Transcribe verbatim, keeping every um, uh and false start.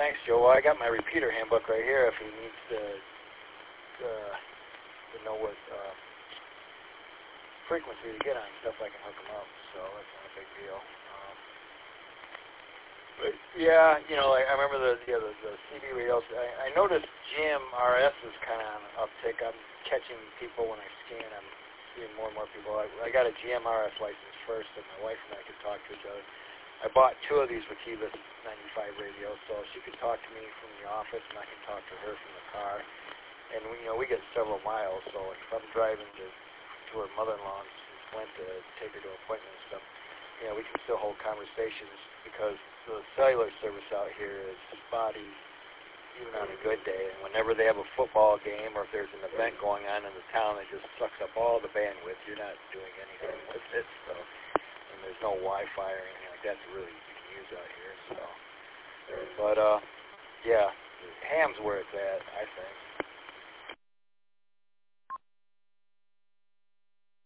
thanks, Joe. Well, I got my repeater handbook right here if he needs to, uh, to know what uh, frequency to get on stuff. I can hook him up, so that's not a big deal. Um, but yeah, you know, I, I remember the yeah, the, the C B radios. I, I noticed G M R S is kind of on an uptick. I'm catching people when I scan. I'm seeing more and more people. I, I got a G M R S license first, and my wife and I could talk to each other. I bought two of these Wakivas ninety-five radios, so she could talk to me from the office, and I can talk to her from the car. And we, you know, we get several miles, so if I'm driving to to her mother-in-law in Flint to take her to an appointment and stuff, you know, we can still hold conversations because the cellular service out here is spotty, even on a good day. And whenever they have a football game or if there's an event going on in the town, it just sucks up all the bandwidth. You're not doing anything with it, so. And there's no Wi-Fi or anything like that to really you can use out here. So, but uh, yeah, Ham's where it's at, I think.